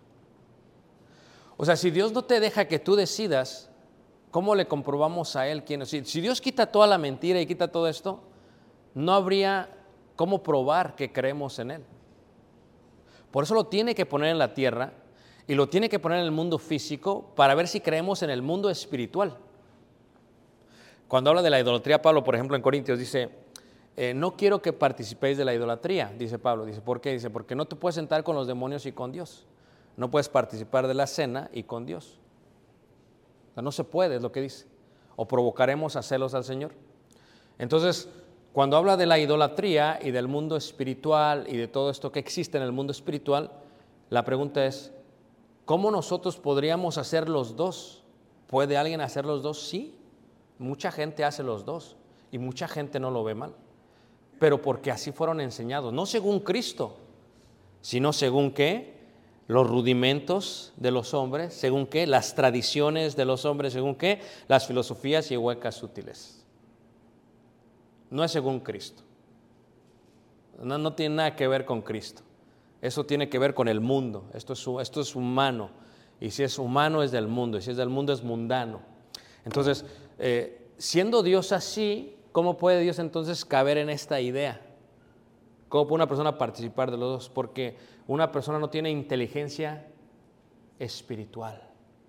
O sea, si Dios no te deja que tú decidas, ¿cómo le comprobamos a Él quién es? Si, si Dios quita toda la mentira y quita todo esto, no habría cómo probar que creemos en Él. Por eso lo tiene que poner en la tierra y lo tiene que poner en el mundo físico para ver si creemos en el mundo espiritual. Cuando habla de la idolatría, Pablo, por ejemplo, en Corintios dice, eh, no quiero que participéis de la idolatría, dice Pablo. Dice, ¿por qué? Dice, porque no te puedes sentar con los demonios y con Dios. No puedes participar de la cena y con Dios. O sea, no se puede, es lo que dice. O provocaremos a celos al Señor. Entonces, cuando habla de la idolatría y del mundo espiritual y de todo esto que existe en el mundo espiritual, la pregunta es, ¿cómo nosotros podríamos hacer los dos? ¿Puede alguien hacer los dos? Sí, mucha gente hace los dos y mucha gente no lo ve mal, pero porque así fueron enseñados, no según Cristo, sino según qué, los rudimentos de los hombres, según qué, las tradiciones de los hombres, según qué, las filosofías y huecas sutiles. No es según Cristo. No, no tiene nada que ver con Cristo. Eso tiene que ver con el mundo. Esto es, esto es humano. Y si es humano es del mundo. Y si es del mundo es mundano. Entonces, eh, siendo Dios así, ¿cómo puede Dios entonces caber en esta idea? ¿Cómo puede una persona participar de los dos? Porque una persona no tiene inteligencia espiritual.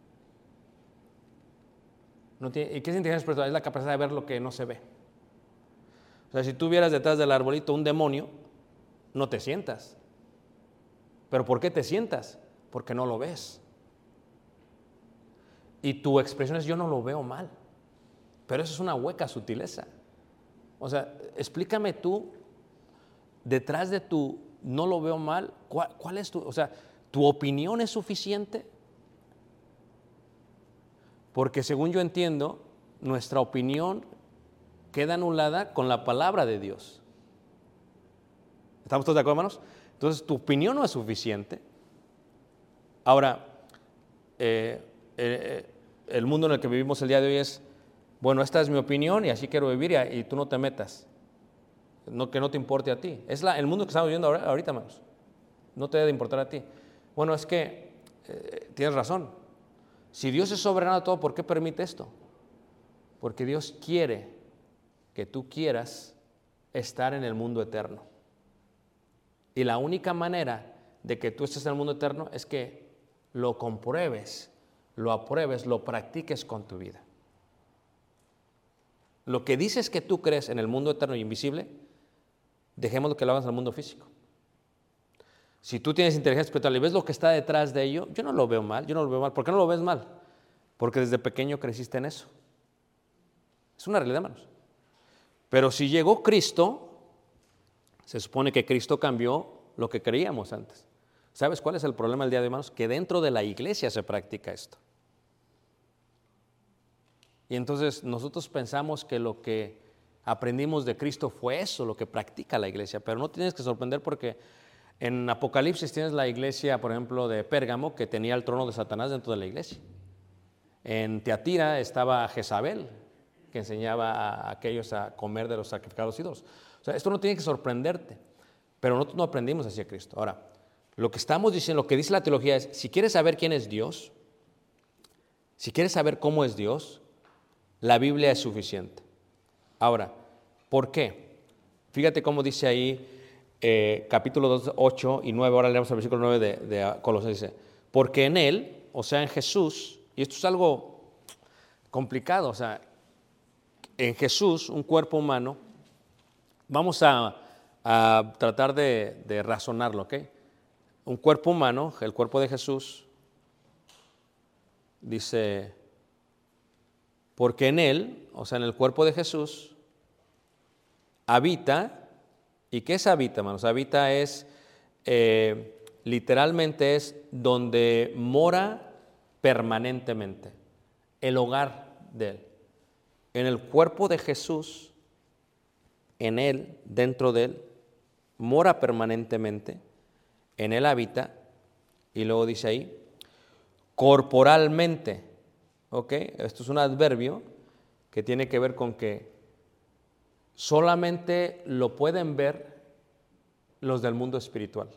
No tiene, ¿y qué es inteligencia espiritual? Es la capacidad de ver lo que no se ve. O sea, si tú vieras detrás del arbolito un demonio, no te sientas. ¿Pero por qué te sientas? Porque no lo ves. Y tu expresión es, yo no lo veo mal. Pero eso es una hueca sutileza. O sea, explícame tú, detrás de tu no lo veo mal, ¿cuál, cuál es tu, o sea, tu opinión es suficiente? Porque según yo entiendo, nuestra opinión queda anulada con la palabra de Dios. ¿Estamos todos de acuerdo, hermanos? Entonces, tu opinión no es suficiente. Ahora, eh, eh, el mundo en el que vivimos el día de hoy es, bueno, esta es mi opinión y así quiero vivir y, y tú no te metas. No, que no te importe a ti. Es la, el mundo que estamos viviendo ahora, ahorita, hermanos. No te debe de importar a ti. Bueno, es que eh, tienes razón. Si Dios es soberano de todo, ¿por qué permite esto? Porque Dios quiere que tú quieras estar en el mundo eterno. Y la única manera de que tú estés en el mundo eterno es que lo compruebes, lo apruebes, lo practiques con tu vida. Lo que dices que tú crees en el mundo eterno y invisible, dejemos que lo hagas en el mundo físico. Si tú tienes inteligencia espiritual y ves lo que está detrás de ello, yo no lo veo mal, yo no lo veo mal. ¿Por qué no lo ves mal? Porque desde pequeño creciste en eso. Es una realidad, hermanos. Pero si llegó Cristo, se supone que Cristo cambió lo que creíamos antes. ¿Sabes cuál es el problema del día de hoy, hermanos? Que dentro de la iglesia se practica esto. Y entonces nosotros pensamos que lo que aprendimos de Cristo fue eso, lo que practica la iglesia. Pero no tienes que sorprender porque en Apocalipsis tienes la iglesia, por ejemplo, de Pérgamo, que tenía el trono de Satanás dentro de la iglesia. En Tiatira estaba Jezabel, que enseñaba a aquellos a comer de los sacrificados ídolos. O sea, esto no tiene que sorprenderte, pero nosotros no aprendimos así a Cristo. Ahora, lo que estamos diciendo, lo que dice la teología es, si quieres saber quién es Dios, si quieres saber cómo es Dios, la Biblia es suficiente. Ahora, ¿por qué? Fíjate cómo dice ahí, eh, capítulo dos, ocho y nueve, ahora leemos el versículo nueve de, de Colosenses, dice, porque en Él, o sea, en Jesús, y esto es algo complicado, o sea, en Jesús, un cuerpo humano, vamos a, a tratar de, de razonarlo, ¿ok? Un cuerpo humano, el cuerpo de Jesús, dice, porque en Él, o sea, en el cuerpo de Jesús, habita, ¿y qué es habita, hermanos? Habita es, eh, literalmente es donde mora permanentemente, el hogar de Él. En el cuerpo de Jesús, en Él, dentro de Él, mora permanentemente, en Él habita, y luego dice ahí, corporalmente, ¿ok? Esto es un adverbio que tiene que ver con que solamente lo pueden ver los del mundo espiritual.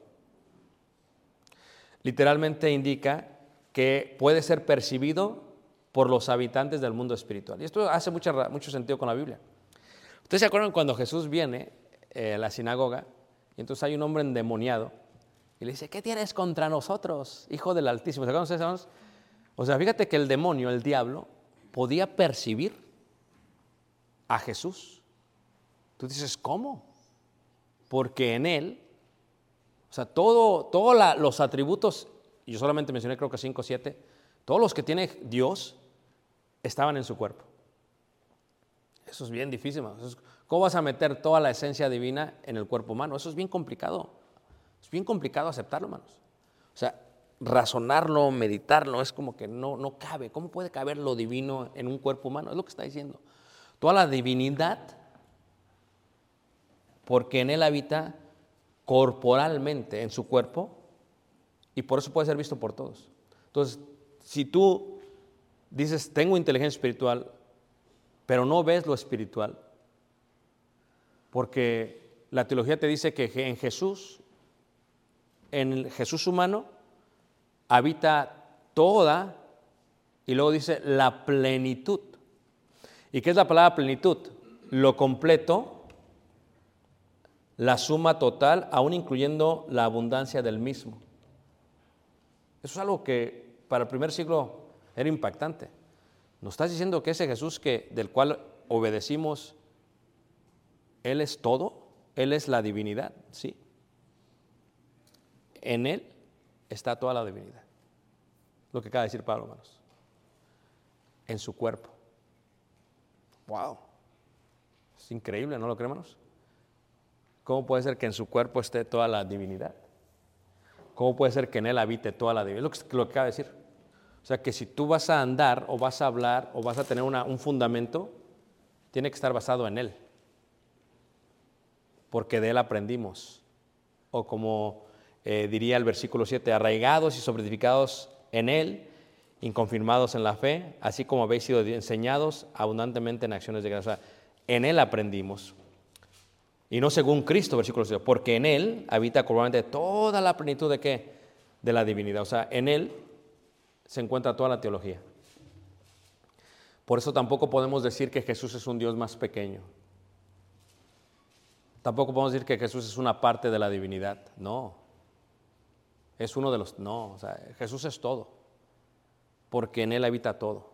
Literalmente indica que puede ser percibido por los habitantes del mundo espiritual. Y esto hace mucha, mucho sentido con la Biblia. ¿Ustedes se acuerdan cuando Jesús viene eh, a la sinagoga y entonces hay un hombre endemoniado y le dice, ¿qué tienes contra nosotros, hijo del Altísimo? ¿Se acuerdan ustedes, hermanos? O sea, fíjate que el demonio, el diablo, podía percibir a Jesús. Tú dices, ¿cómo? Porque en Él, o sea, todo, todos la, los atributos, yo solamente mencioné creo que cinco o siete, todos los que tiene Dios estaban en su cuerpo. Eso es bien difícil, hermanos. ¿Cómo vas a meter toda la esencia divina en el cuerpo humano? Eso es bien complicado. Es bien complicado aceptarlo, hermanos. O sea, razonarlo, meditarlo, es como que no, no cabe. ¿Cómo puede caber lo divino en un cuerpo humano? Es lo que está diciendo. Toda la divinidad, porque en Él habita corporalmente en su cuerpo y por eso puede ser visto por todos. Entonces, si tú dices, tengo inteligencia espiritual, pero no ves lo espiritual, porque la teología te dice que en Jesús, en el Jesús humano, habita toda, y luego dice la plenitud. ¿Y qué es la palabra plenitud? Lo completo, la suma total, aún incluyendo la abundancia del mismo. Eso es algo que para el primer siglo era impactante. ¿Nos estás diciendo que ese Jesús que, del cual obedecimos, Él es todo? ¿Él es la divinidad? Sí. En Él está toda la divinidad. Lo que acaba de decir Pablo, hermanos. En su cuerpo. ¡Wow! Es increíble, ¿no lo creen, hermanos? ¿Cómo puede ser que en su cuerpo esté toda la divinidad? ¿Cómo puede ser que en Él habite toda la divinidad? Es lo que, lo que acaba de decir. O sea, que si tú vas a andar o vas a hablar o vas a tener una, un fundamento, tiene que estar basado en Él. Porque de Él aprendimos. O como eh, diría el versículo siete, arraigados y sobreedificados en Él, inconfirmados en la fe, así como habéis sido enseñados abundantemente en acciones de gracia. O sea, en Él aprendimos. Y no según Cristo, versículo siete, porque en Él habita corporalmente toda la plenitud de ¿qué? De la divinidad. O sea, en Él se encuentra toda la teología. Por eso tampoco podemos decir que Jesús es un Dios más pequeño. Tampoco podemos decir que Jesús es una parte de la divinidad. No. Es uno de los... No, o sea, Jesús es todo. Porque en Él habita todo.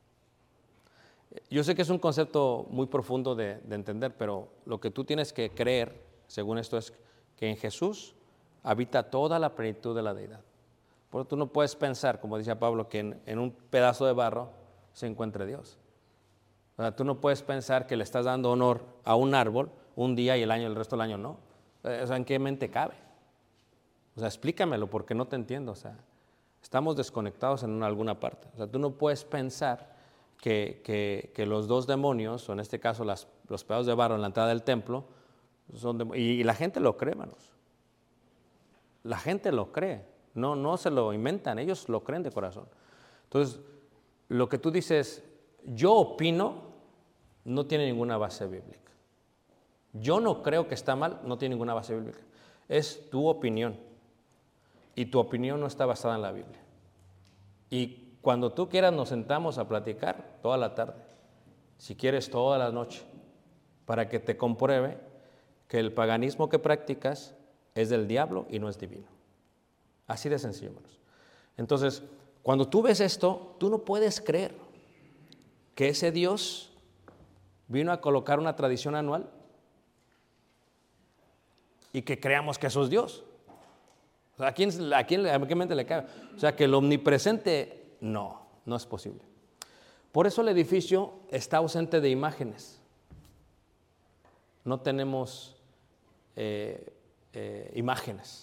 Yo sé que es un concepto muy profundo de, de entender, pero lo que tú tienes que creer, según esto, es que en Jesús habita toda la plenitud de la deidad. Por eso tú no puedes pensar, como decía Pablo, que en, en un pedazo de barro se encuentre Dios. O sea, tú no puedes pensar que le estás dando honor a un árbol un día y el año, el resto del año no. O sea, ¿en qué mente cabe? O sea, explícamelo porque no te entiendo. O sea, estamos desconectados en una, alguna parte. O sea, tú no puedes pensar que, que, que los dos demonios, o en este caso las, los pedazos de barro en la entrada del templo, son de, y, y la gente lo cree, hermanos. La gente lo cree. No, no se lo inventan, ellos lo creen de corazón. Entonces, lo que tú dices, yo opino, no tiene ninguna base bíblica. Yo no creo que está mal, no tiene ninguna base bíblica. Es tu opinión. Y tu opinión no está basada en la Biblia. Y cuando tú quieras nos sentamos a platicar toda la tarde, si quieres toda la noche, para que te compruebe que el paganismo que practicas es del diablo y no es divino. Así de sencillo, hermanos. Entonces, cuando tú ves esto, tú no puedes creer que ese Dios vino a colocar una tradición anual y que creamos que eso es Dios. O sea, ¿a quién, a quién, a qué mente le cabe? O sea, que el omnipresente, no, no es posible. Por eso el edificio está ausente de imágenes. No tenemos eh, eh, imágenes.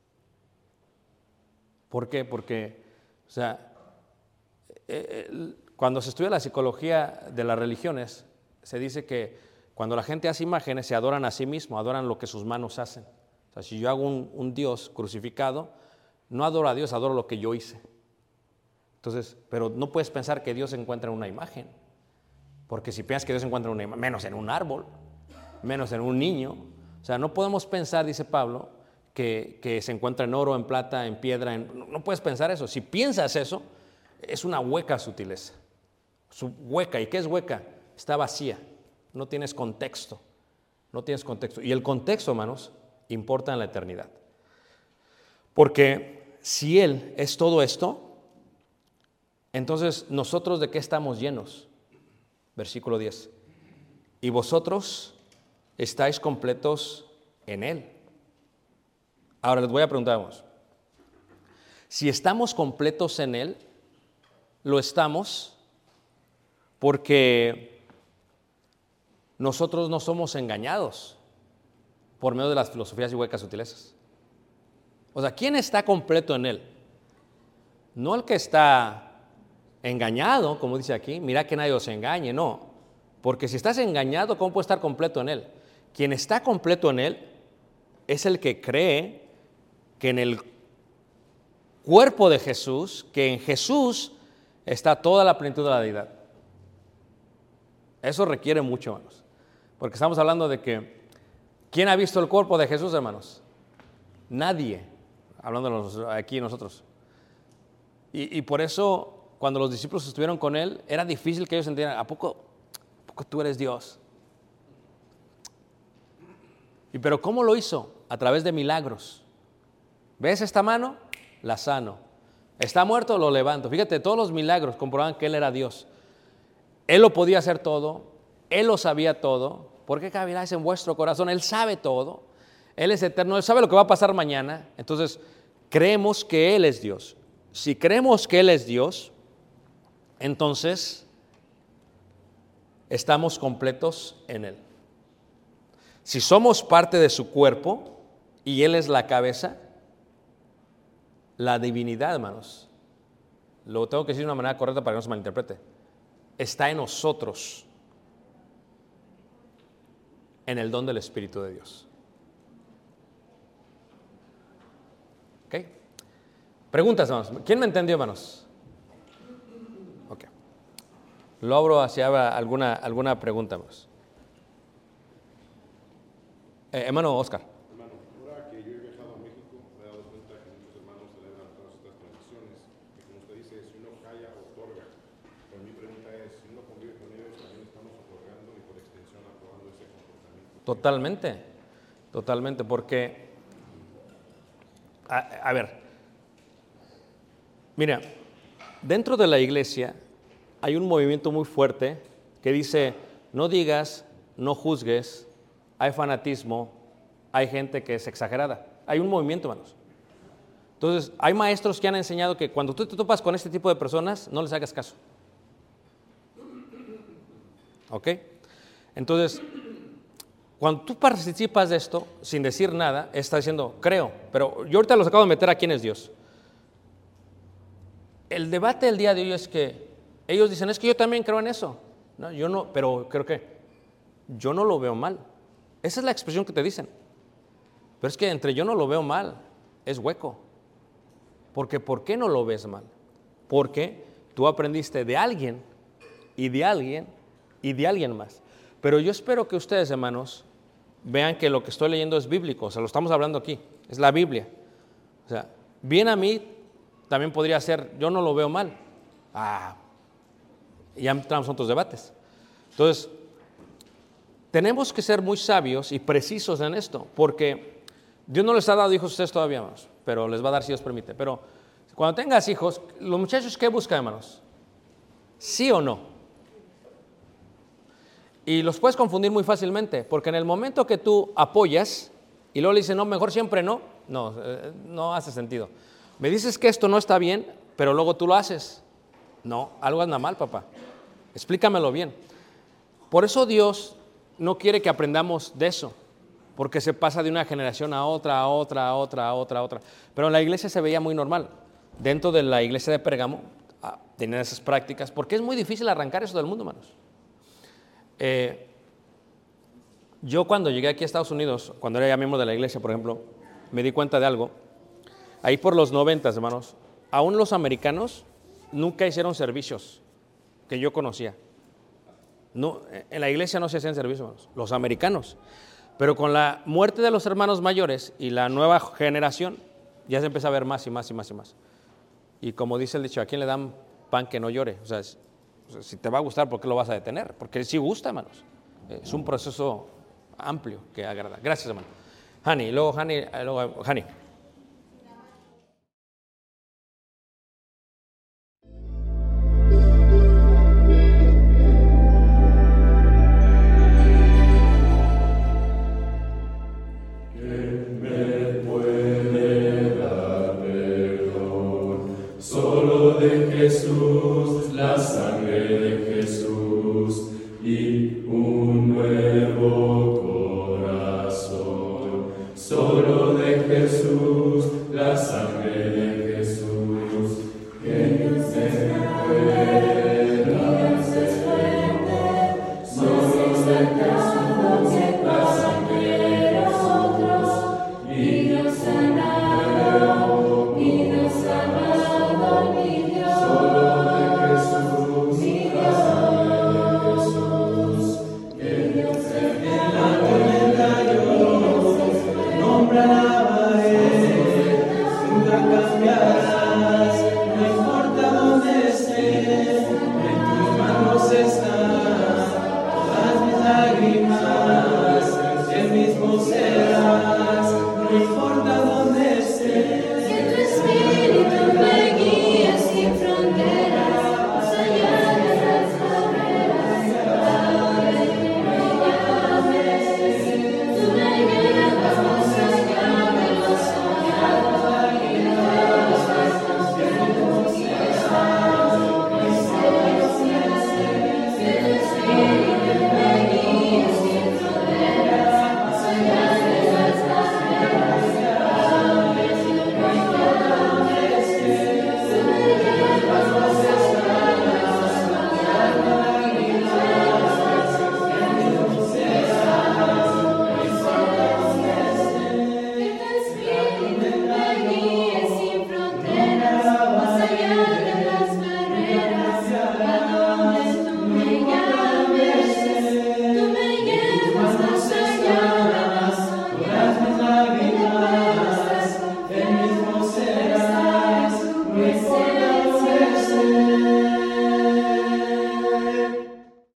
¿Por qué? Porque, o sea, eh, eh, cuando se estudia la psicología de las religiones, se dice que cuando la gente hace imágenes, se adoran a sí mismo, adoran lo que sus manos hacen. O sea, si yo hago un, un Dios crucificado, no adoro a Dios, adoro lo que yo hice. Entonces, pero no puedes pensar que Dios se encuentra en una imagen, porque si piensas que Dios se encuentra en una imagen, menos en un árbol, menos en un niño. O sea, no podemos pensar, dice Pablo, que, que se encuentra en oro, en plata, en piedra. En, no, no puedes pensar eso. Si piensas eso, es una hueca sutileza. Su hueca, ¿y qué es hueca? Está vacía, no tienes contexto, no tienes contexto. Y el contexto, hermanos, importa en la eternidad. Porque si Él es todo esto, entonces nosotros ¿de qué estamos llenos? Versículo diez. Y vosotros estáis completos en Él. Ahora les voy a preguntar, hermanos, si estamos completos en Él, lo estamos porque nosotros no somos engañados por medio de las filosofías y huecas sutilezas. O sea, ¿quién está completo en Él? No el que está engañado, como dice aquí, mira que nadie os engañe, no. Porque si estás engañado, ¿cómo puedes estar completo en Él? Quien está completo en Él es el que cree que en el cuerpo de Jesús, que en Jesús está toda la plenitud de la deidad. Eso requiere mucho, hermanos. Porque estamos hablando de que, ¿quién ha visto el cuerpo de Jesús, hermanos? Nadie, hablando aquí nosotros. Y, y por eso, cuando los discípulos estuvieron con Él, era difícil que ellos entendieran, ¿a poco, ¿a poco tú eres Dios? ¿Y pero cómo lo hizo? A través de milagros. ¿Ves esta mano? La sano. ¿Está muerto? Lo levanto. Fíjate, todos los milagros comprobaban que Él era Dios. Él lo podía hacer todo, Él lo sabía todo. ¿Por qué caviláis en vuestro corazón? Él sabe todo, Él es eterno, Él sabe lo que va a pasar mañana. Entonces, creemos que Él es Dios. Si creemos que Él es Dios, entonces estamos completos en Él. Si somos parte de su cuerpo y Él es la cabeza, la divinidad, hermanos, lo tengo que decir de una manera correcta para que no se malinterprete, está en nosotros, en el don del Espíritu de Dios. ¿Ok? Preguntas, hermanos. ¿Quién me entendió, hermanos? Ok. Lo abro hacia alguna, alguna pregunta, hermanos. Eh, hermano Oscar. Hermano, ahora que yo he viajado a México, me he dado cuenta que muchos hermanos celebran todas estas tradiciones, y como usted dice, si uno calla, otorga. Pero mi pregunta es, si uno convive con ellos, también estamos otorgando y por extensión aprobando ese comportamiento. Totalmente, totalmente, porque, a, a ver, mira, dentro de la iglesia hay un movimiento muy fuerte que dice, no digas, no juzgues, hay fanatismo, hay gente que es exagerada. hay un movimiento, hermanos. Entonces, hay maestros que han enseñado que cuando tú te topas con este tipo de personas, no les hagas caso. ¿Ok? Entonces, cuando tú participas de esto, sin decir nada, estás diciendo, creo, pero yo ahorita los acabo de meter a quién es Dios. El debate del día de hoy es que ellos dicen, es que yo también creo en eso. No, yo no, pero creo que yo no lo veo mal. Esa es la expresión que te dicen. Pero es que entre yo no lo veo mal, es hueco. Porque ¿por qué no lo ves mal? Porque tú aprendiste de alguien y de alguien y de alguien más. Pero yo espero que ustedes, hermanos, vean que lo que estoy leyendo es bíblico. O sea, lo estamos hablando aquí, es la Biblia. O sea, bien a mí también podría ser, yo no lo veo mal. Ah, ya entramos en otros debates. Entonces, tenemos que ser muy sabios y precisos en esto, porque Dios no les ha dado hijos a ustedes todavía, hermanos, pero les va a dar si Dios permite. Pero cuando tengas hijos, los muchachos, ¿qué buscan, hermanos? ¿Sí o no? Y los puedes confundir muy fácilmente, porque en el momento que tú apoyas y luego le dices, no, mejor siempre no, no, eh, no hace sentido. Me dices que esto no está bien, pero luego tú lo haces. No, algo anda mal, papá. Explícamelo bien. Por eso Dios no quiere que aprendamos de eso, porque se pasa de una generación a otra, a otra, a otra, a otra, a otra. Pero en la iglesia se veía muy normal. Dentro de la iglesia de Pérgamo ah, tenían esas prácticas, porque es muy difícil arrancar eso del mundo, hermanos. Eh, yo cuando llegué aquí a Estados Unidos, cuando era ya miembro de la iglesia, por ejemplo, me di cuenta de algo. Ahí por los noventas, hermanos, aún los americanos nunca hicieron servicios que yo conocía. No, en la iglesia no se hacían servicios, hermanos, los americanos. Pero con la muerte de los hermanos mayores y la nueva generación, ya se empieza a ver más y más y más y más. Y como dice el dicho, ¿a quién le dan pan que no llore? O sea, es, o sea, si te va a gustar, ¿por qué lo vas a detener? Porque sí gusta, hermanos. Es un proceso amplio que agrada. Gracias, hermano. Hani, luego Hani, luego Hani. Jesús, la sangre de Jesús y un nuevo corazón. Solo de Jesús, la sangre de Jesús. Que Dios es grande, Dios es fuerte, solo de Jesús, la sangre de nosotros. Y Dios sanado, y Dios salvado, mi Dios. El mismo ser.